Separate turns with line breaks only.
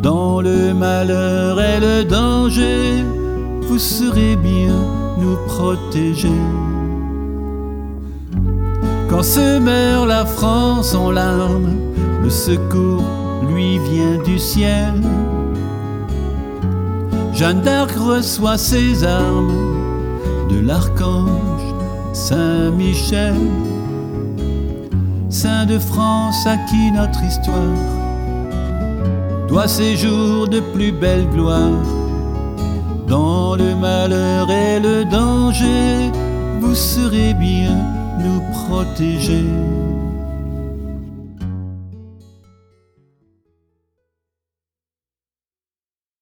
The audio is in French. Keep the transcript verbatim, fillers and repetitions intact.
Dans le malheur et le danger, vous saurez bien nous protéger. Quand se meurt la France en larmes, le secours lui vient du ciel. Jeanne d'Arc reçoit ses armes de l'archange Saint-Michel. Saint de France à qui notre histoire doit ses jours de plus belle gloire. Dans le malheur et le danger, vous saurez bien nous protéger.